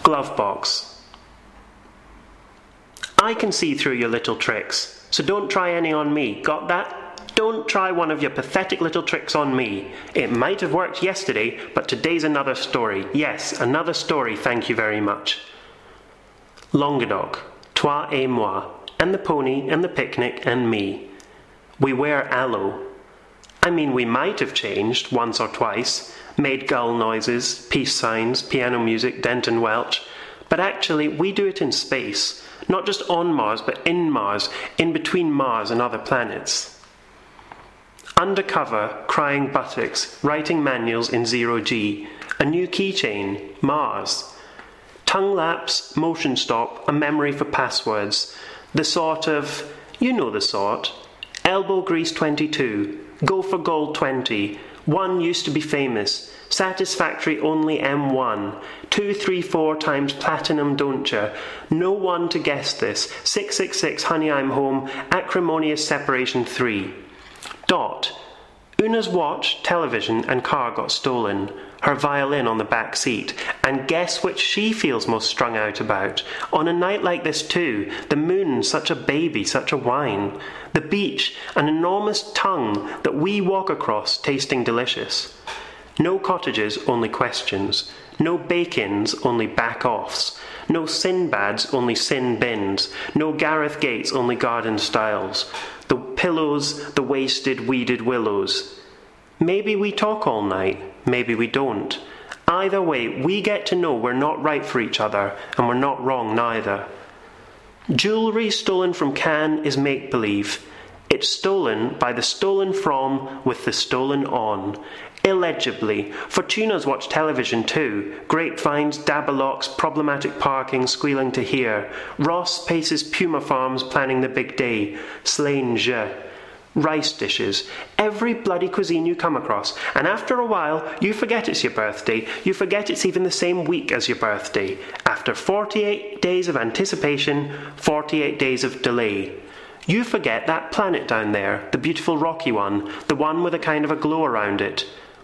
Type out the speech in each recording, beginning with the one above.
Glove box. I can see through your little tricks, so don't try any on me. Got that? Don't try one of your pathetic little tricks on me. It might have worked yesterday, but today's another story. Yes, another story, thank you very much. Languedoc, toi et moi, and the pony and the picnic and me. We wear aloe. I mean, we might have changed once or twice, made gull noises, peace signs, piano music, Denton Welch, but actually we do it in space, not just on Mars, but in Mars, in between Mars and other planets. Undercover, crying buttocks, writing manuals in 0G, a new keychain, Mars. Tongue lapse, motion stop, a memory for passwords, the sort of, you know the sort. Elbow grease 22, go for gold 20, 1 used to be famous, satisfactory only M1, 2, 3, 4 times platinum don'tcha, no one to guess this, 666 honey I'm home, acrimonious separation 3. Dot. Una's watch, television and car got stolen, her violin on the back seat, and guess which she feels most strung out about. On a night like this too, the moon such a baby, such a wine, the beach an enormous tongue that we walk across tasting delicious. No cottages, only questions, no bake-ins, only back-offs, no Sinbads, only sin bins, no Gareth Gates, only garden styles. The pillows, the wasted, weeded willows. Maybe we talk all night, maybe we don't. Either way, we get to know we're not right for each other, and we're not wrong neither. Jewellery stolen from Cannes is make-believe. It's stolen by the stolen from with the stolen on. Illegibly. Fortunas watch television too. Grapevines, dabalocks, problematic parking, squealing to hear. Ross paces Puma Farms planning the big day. Slain je. Rice dishes. Every bloody cuisine you come across. And after a while, you forget it's your birthday. You forget it's even the same week as your birthday. After 48 days of anticipation, 48 days of delay. You forget that planet down there, the beautiful rocky one, the one with a kind of a glow around it.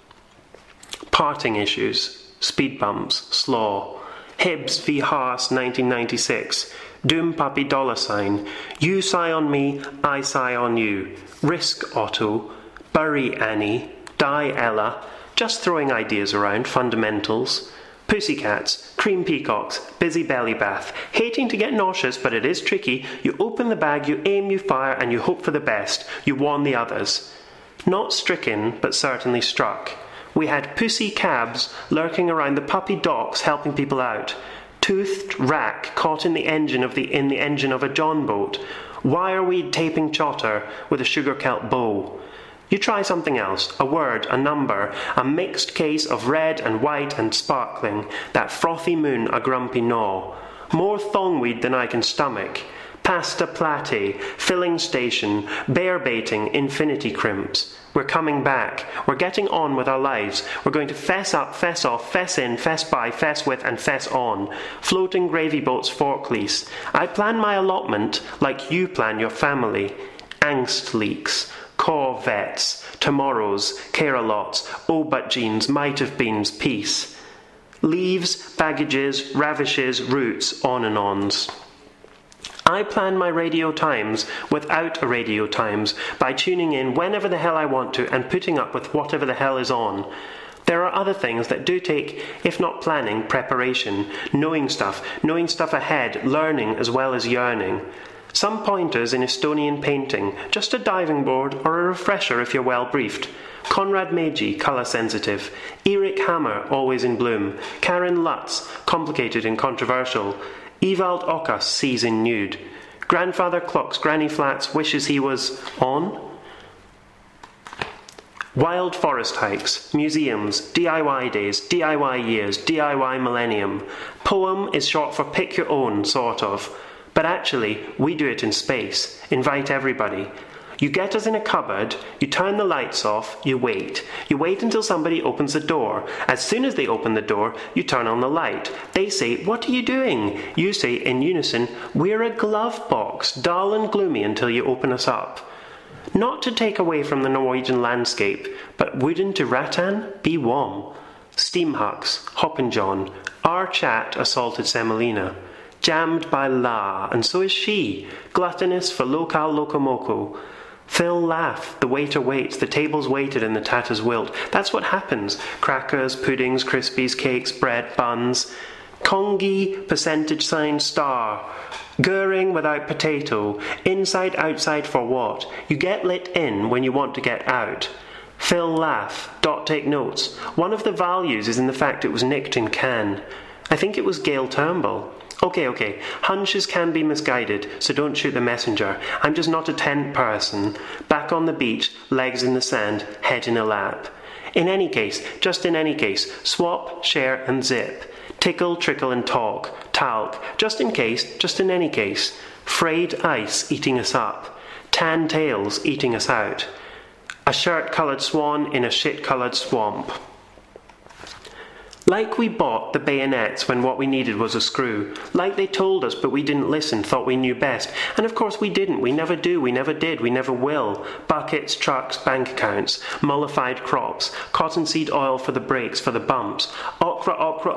Parting issues, speed bumps, slaw. Hibbs v. Haas, 1996. Doom Puppy $sign. You sigh on me, I sigh on you. Risk Otto. Bury Annie. Die Ella. Just throwing ideas around, fundamentals. Pussycats, cream peacocks, busy belly bath. Hating to get nauseous, but it is tricky. You open the bag, you aim, you fire, and you hope for the best. You warn the others. Not stricken, but certainly struck. We had pussy cabs lurking around the puppy docks helping people out. Toothed rack caught in the engine of a John boat. Wireweed taping chotter with a sugar kelp bow. You try something else, a word, a number, a mixed case of red and white and sparkling, that frothy moon a grumpy gnaw. More thongweed than I can stomach. Pasta platte, filling station, bear baiting, infinity crimps. We're coming back. We're getting on with our lives. We're going to fess up, fess off, fess in, fess by, fess with, and fess on. Floating gravy boats fork lease. I plan my allotment like you plan your family. Angst leaks. Corvettes. Tomorrows. Care-a-lots. Oh but jeans. Might have beens. Peace. Leaves, baggages, ravishes, roots, on and ons. I plan my radio times without a radio times by tuning in whenever the hell I want to and putting up with whatever the hell is on. There are other things that do take, if not planning, preparation, knowing stuff ahead, learning as well as yearning. Some pointers in Estonian painting, just a diving board or a refresher if you're well briefed. Konrad Meiji, colour sensitive. Erik Hammer, always in bloom. Karen Lutz, complicated and controversial. Evald Okas sees in nude. Grandfather Clock's Granny Flats wishes he was on. Wild forest hikes, museums, DIY days, DIY years, DIY millennium. Poem is short for pick your own, sort of. But actually, we do it in space. Invite everybody. You get us in a cupboard, you turn the lights off, you wait. You wait until somebody opens the door. As soon as they open the door, you turn on the light. They say, "What are you doing?" You say in unison, "We're a glove box, dull and gloomy until you open us up." Not to take away from the Norwegian landscape, but wouldn't to Rattan be warm. Steam Hux, Hoppin' John, our chat assaulted Semolina. Jammed by La, and so is she, gluttonous for local locomoco. Phil laugh, the waiter waits, the table's waited and the tatters wilt. That's what happens. Crackers, puddings, crispies, cakes, bread, buns. Congy, percentage sign, star. Goering without potato. Inside, outside for what? You get lit in when you want to get out. Phil laugh, Dot take notes. One of the values is in the fact it was nicked in Cannes. I think it was Gail Turnbull. Okay, hunches can be misguided, so don't shoot the messenger. I'm just not a tent person. Back on the beach, legs in the sand, head in a lap. In any case, just in any case, swap, share and zip. Tickle, trickle and talk. Talc. Just in case, just in any case. Frayed ice eating us up. Tan tails eating us out. A shirt-coloured swan in a shit-coloured swamp. Like we bought the bayonets when what we needed was a screw. Like they told us but we didn't listen, thought we knew best. And of course we didn't, we never do, we never did, we never will. Buckets, trucks, bank accounts, mollified crops, cottonseed oil for the brakes, for the bumps. Okra,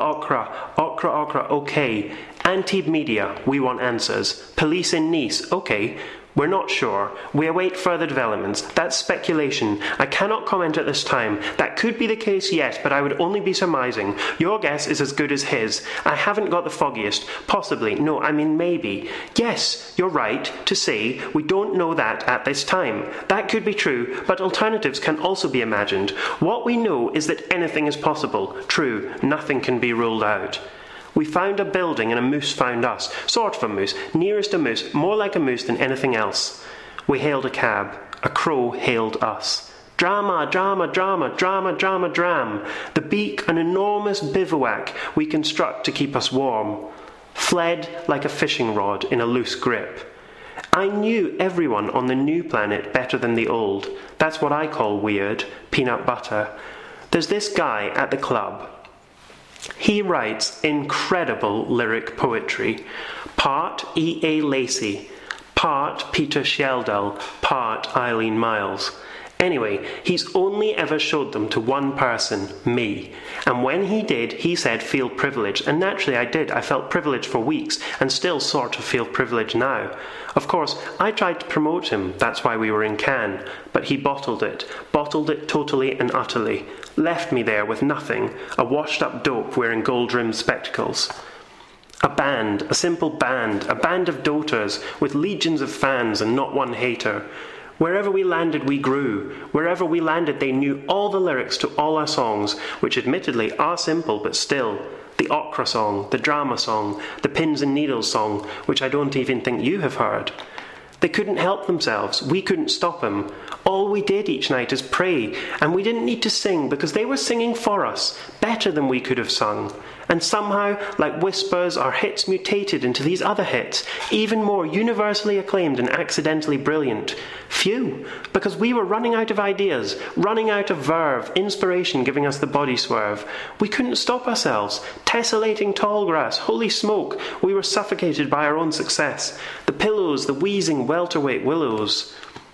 okay. Antibes Media, we want answers. Police in Nice, okay. We're not sure. We await further developments. That's speculation. I cannot comment at this time. That could be the case, yes, but I would only be surmising. Your guess is as good as his. I haven't got the foggiest. Possibly. No, I mean maybe. Yes, you're right to say we don't know that at this time. That could be true, but alternatives can also be imagined. What we know is that anything is possible. True, nothing can be ruled out. We found a building and a moose found us. Sort of a moose, nearest a moose, more like a moose than anything else. We hailed a cab. A crow hailed us. Drama. The beak, an enormous bivouac we construct to keep us warm. Fled like a fishing rod in a loose grip. I knew everyone on the new planet better than the old. That's what I call weird. Peanut butter. There's this guy at the club. He writes incredible lyric poetry. Part E.A. Lacey, part Peter Sheldell, part Eileen Miles. Anyway, he's only ever showed them to one person, me. And when he did, he said, feel privileged. And naturally I did. I felt privileged for weeks, and still sort of feel privileged now. Of course, I tried to promote him. That's why we were in Cannes. But he bottled it totally and utterly. Left me there with nothing, a washed-up dope wearing gold-rimmed spectacles. A band, a simple band, a band of doters with legions of fans and not one hater. Wherever we landed, we grew. Wherever we landed, they knew all the lyrics to all our songs, which admittedly are simple, but still. The opera song, the drama song, the pins and needles song, which I don't even think you have heard. They couldn't help themselves. We couldn't stop them. All we did each night is pray, and we didn't need to sing because they were singing for us, better than we could have sung. And somehow, like whispers, our hits mutated into these other hits, even more universally acclaimed and accidentally brilliant. Phew, because we were running out of ideas, running out of verve, inspiration giving us the body swerve. We couldn't stop ourselves. Tessellating tall grass, holy smoke, we were suffocated by our own success. The pillows, the wheezing welterweight willows.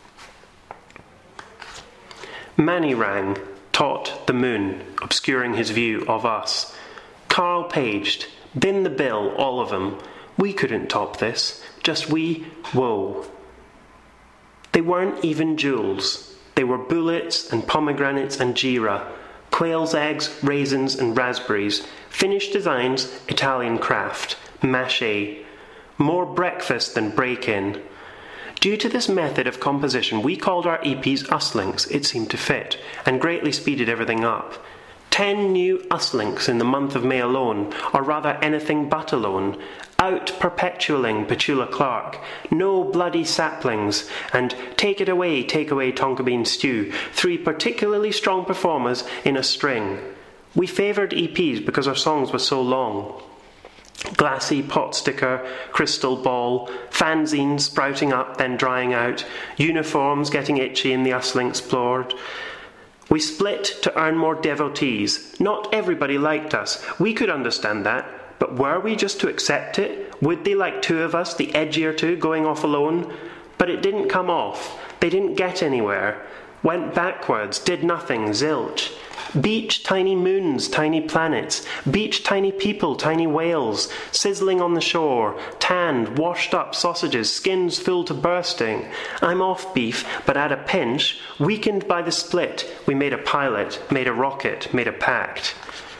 Manny rang, taut the moon, obscuring his view of us. Carl paged, bin the bill, all of them. We couldn't top this, just we, whoa. They weren't even jewels. They were bullets and pomegranates and jeera, quail's eggs, raisins and raspberries, finished designs, Italian craft, mache. More breakfast than break-in. Due to this method of composition, we called our EPs Uslinks, it seemed to fit, and greatly speeded everything up. 10 new Uslinks in the month of May alone, or rather anything but alone. Out perpetualing Petula Clark, no bloody saplings, and take away Tonka Bean Stew, 3 particularly strong performers in a string. We favoured EPs because our songs were so long. Glassy pot sticker, crystal ball, fanzines sprouting up then drying out, uniforms getting itchy in the Usling explored. We split to earn more devotees. Not everybody liked us. We could understand that. But were we just to accept it? Would they like 2 of us, the edgier 2, going off alone? But it didn't come off. They didn't get anywhere. Went backwards, did nothing, zilch. Beach, tiny moons, tiny planets. Beach, tiny people, tiny whales, sizzling on the shore, tanned, washed up sausages, skins full to bursting. I'm off beef, but at a pinch, weakened by the split, we made a pilot, made a rocket, made a pact.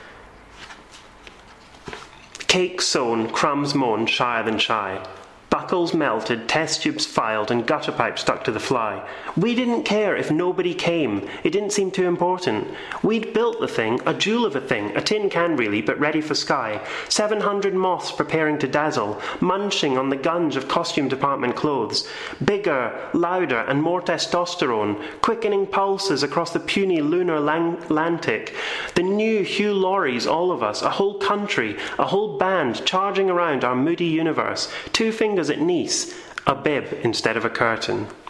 Cake sewn, crumbs moaned, shyer than shy. Buckles melted, test tubes filed, and gutter pipes stuck to the fly. We didn't care if nobody came. It didn't seem too important. We'd built the thing, a jewel of a thing, a tin can really, but ready for sky. 700 moths preparing to dazzle, munching on the gunge of costume department clothes. Bigger, louder, and more testosterone, quickening pulses across the puny lunar Atlantic. The new Hugh Laurie's, all of us, a whole country, a whole band charging around our moody universe. 2 fingers at Nice, a bib instead of a curtain.